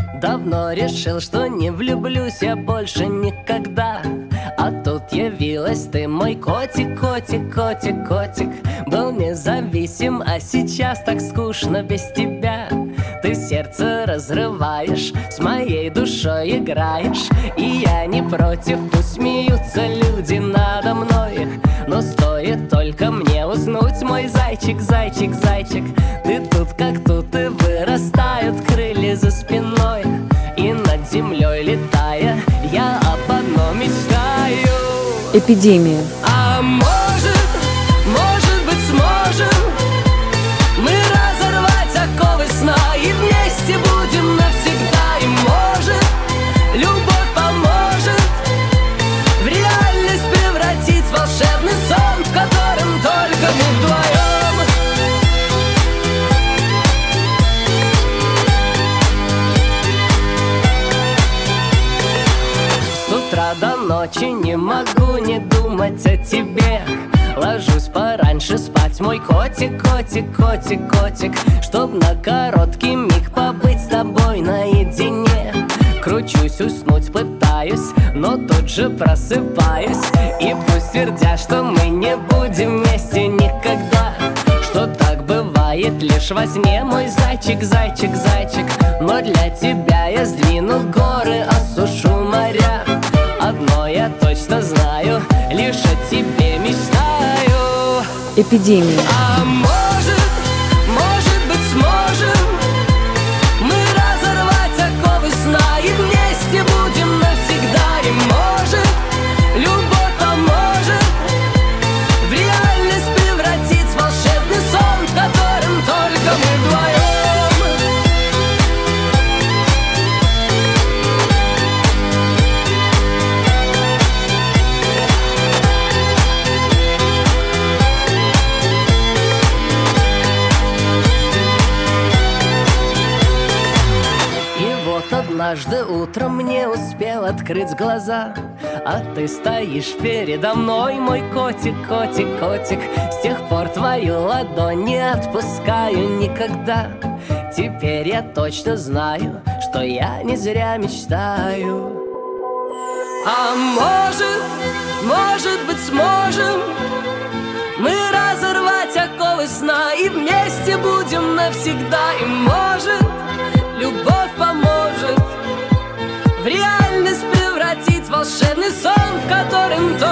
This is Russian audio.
Давно решил, что не влюблюсь я больше никогда. А тут явилась ты, мой котик, котик, котик, котик. Был независим, а сейчас так скучно без тебя. Ты сердце разрываешь, с моей душой играешь. И я не против, пусть смеются люди надо мной. Но стоит только мне уснуть, мой зайчик, зайчик, зайчик. Ты тут как тут, и вырастают крылья за спиной. И над землей летая, я об одном мечтаю. Эпидемия. А может быть сможем мы разорвать оковы сна и вместе будем навсегда. И может любовь поможет в реальность превратить волшебный сон, в котором только мы вдвоем. С утра до ночи не могу не думать о тебе. Ложусь пораньше спать, мой котик, котик, котик, котик, чтоб на короткий миг побыть с тобой наедине. Кручусь, уснуть пытаюсь, но тут же просыпаюсь. И пусть твердят, что мы не будем вместе никогда, что так бывает лишь во сне, мой зайчик, зайчик, зайчик. Но для тебя я сдвину горы, осушу моря. Одно я точно знаю, лишь о тебе мечтаю. Эпидемия. А может быть сможем мы разорвать оковы сна и вместе будем навсегда. И может любовь поможет в реальность превратить волшебный сон, в котором только мы вдвоем. Однажды утром не успел открыть глаза, а ты стоишь передо мной, мой котик, котик, котик. С тех пор твою ладонь не отпускаю никогда. Теперь я точно знаю, что я не зря мечтаю. А может быть сможем мы разорвать оковы сна и вместе будем навсегда. И может любовь поможет в реальность превратить волшебный сон, в котором